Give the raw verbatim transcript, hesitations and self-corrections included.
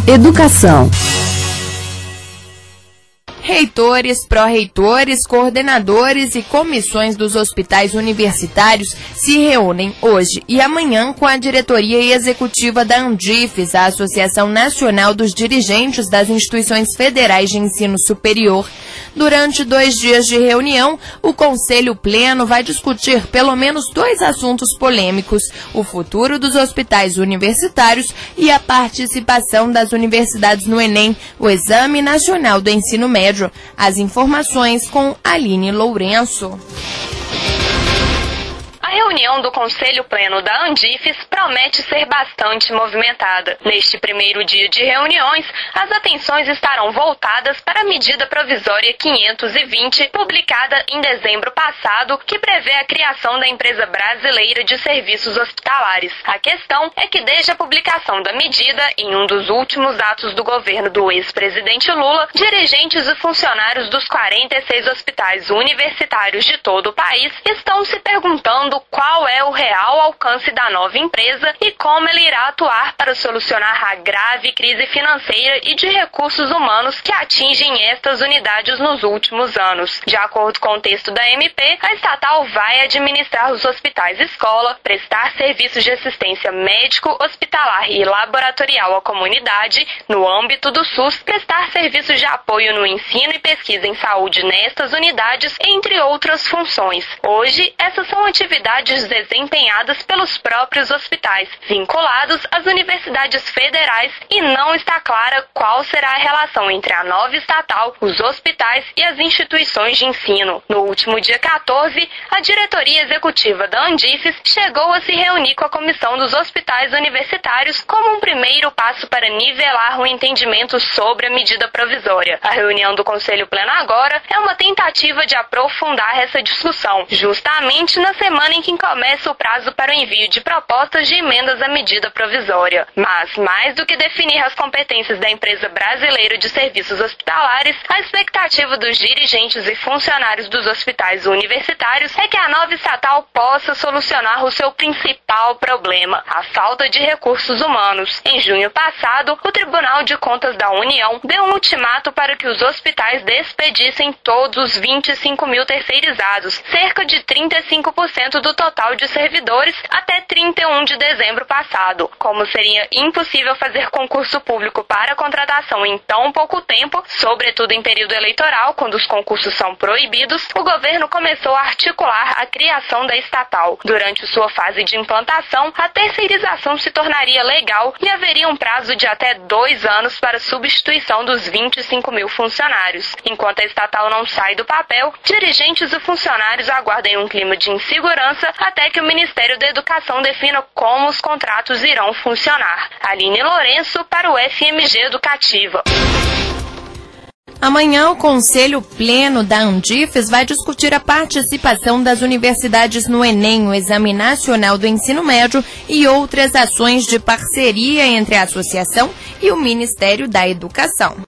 Educação. Reitores, pró-reitores, coordenadores e comissões dos hospitais universitários se reúnem hoje e amanhã com a diretoria executiva da Andifes, a Associação Nacional dos Dirigentes das Instituições Federais de Ensino Superior. Durante dois dias de reunião, o Conselho Pleno vai discutir pelo menos dois assuntos polêmicos: o futuro dos hospitais universitários e a participação das universidades no Enem, o Exame Nacional do Ensino Médio. As informações com Aline Lourenço. A reunião do Conselho Pleno da Andifes promete ser bastante movimentada. Neste primeiro dia de reuniões, as atenções estarão voltadas para a medida provisória quinhentos e vinte, publicada em dezembro passado, que prevê a criação da Empresa Brasileira de Serviços Hospitalares. A questão é que desde a publicação da medida, em um dos últimos atos do governo do ex-presidente Lula, dirigentes e funcionários dos quarenta e seis hospitais universitários de todo o país estão se perguntando qual é o real alcance da nova empresa e como ela irá atuar para solucionar a grave crise financeira e de recursos humanos que atingem estas unidades nos últimos anos. De acordo com o texto da M P, a estatal vai administrar os hospitais escola, prestar serviços de assistência médico, hospitalar e laboratorial à comunidade, no âmbito do SUS, prestar serviços de apoio no ensino e pesquisa em saúde nestas unidades, entre outras funções. Hoje, essas são atividades desempenhadas pelos próprios hospitais, vinculados às universidades federais, e não está clara qual será a relação entre a nova estatal, os hospitais e as instituições de ensino. No último dia quatorze, a diretoria executiva da Andifes chegou a se reunir com a Comissão dos Hospitais Universitários como um primeiro passo para nivelar o entendimento sobre a medida provisória. A reunião do Conselho Pleno agora é uma tentativa de aprofundar essa discussão, justamente na semana em que começa o prazo para o envio de propostas de emendas à medida provisória. Mas, mais do que definir as competências da Empresa Brasileira de Serviços Hospitalares, a expectativa dos dirigentes e funcionários dos hospitais universitários é que a nova estatal possa solucionar o seu principal problema, a falta de recursos humanos. Em junho passado, o Tribunal de Contas da União deu um ultimato para que os hospitais despedissem todos os vinte e cinco mil terceirizados, cerca de trinta e cinco por cento do total de servidores, até trinta e um de dezembro passado. Como seria impossível fazer concurso público para contratação em tão pouco tempo, sobretudo em período eleitoral, quando os concursos são proibidos, o governo começou a articular a criação da estatal. Durante sua fase de implantação, a terceirização se tornaria legal e haveria um prazo de até dois anos para substituição dos vinte e cinco mil funcionários. Enquanto a estatal não sai do papel, dirigentes e funcionários aguardam em um clima de insegurança até que o Ministério da Educação defina como os contratos irão funcionar. Aline Lourenço para o F M G Educativa. Amanhã, o Conselho Pleno da Andifes vai discutir a participação das universidades no Enem, o Exame Nacional do Ensino Médio, e outras ações de parceria entre a associação e o Ministério da Educação.